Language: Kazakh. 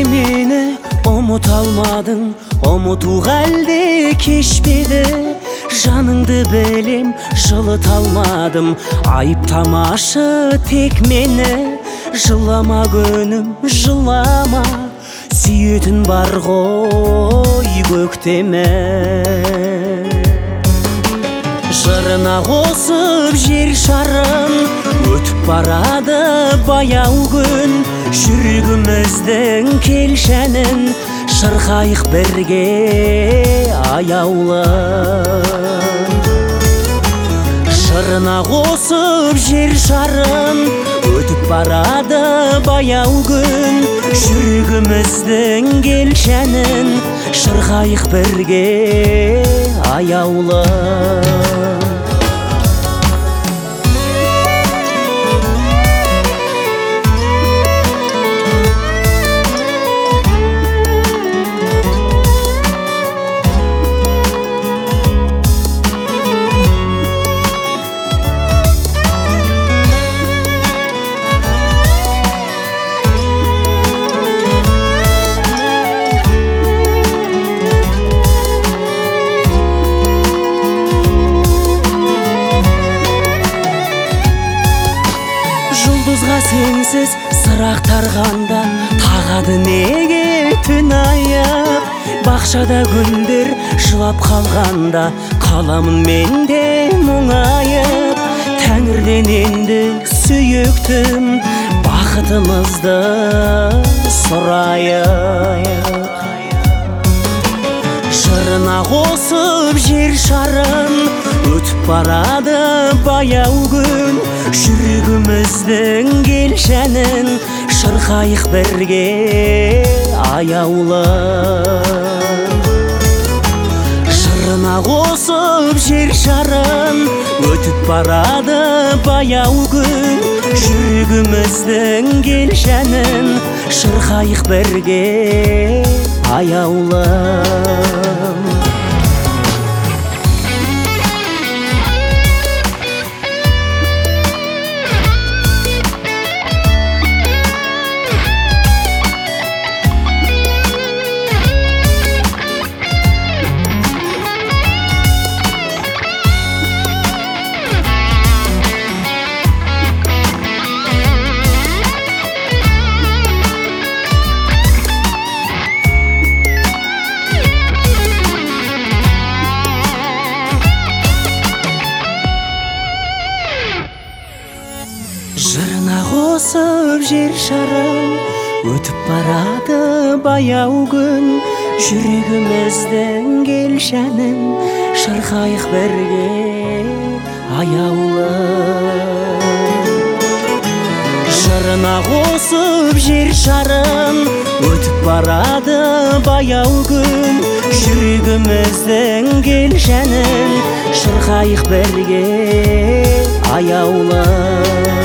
Неге мені ұмыта алмадың, ұмытуға әлде кешпеді? Жаныңды білем, жылыта алмадым, айыптамашы тек мені. Жылама күнім, жылама, сүйетін бар ғой көктеме. Жырына қосып жер шарын, өтіп барады баяу күн. Жүрегіміздің келшәнін шырқайық бірге аяулы. Жырына қосып жер шарын, өтіп барады баяу күн. Жүрегіміздің келшәнін шырқайық бірге аяулы. Жұлдызға сенсіз сырақтарғанда тағады неге түн аяп? Бақшада гүлдер жылап қалғанда қаламын мен де мұңайып. Тәңірден енді сүйіктім, бақытымызды сұрайық. Жырына қосып жер шарын, өтіп барады баяу күн. Жүрегіміздің келшәнін шырқайық бірге аяулы. Жырына қосып жер шарын, өтіп барады баяу күн. Жүрегіміздің келшәнін шырқайық бірге аяулы. Жырына қосып жер шарын, өтіп барады баяу күн. Жүрегіміздің келшәнін шырқайық бірге аяулы. Жырына қосып жер шарын, өтіп барады баяу күн. Жүрегіміздің келшәнін шырқайық бірге аяулы.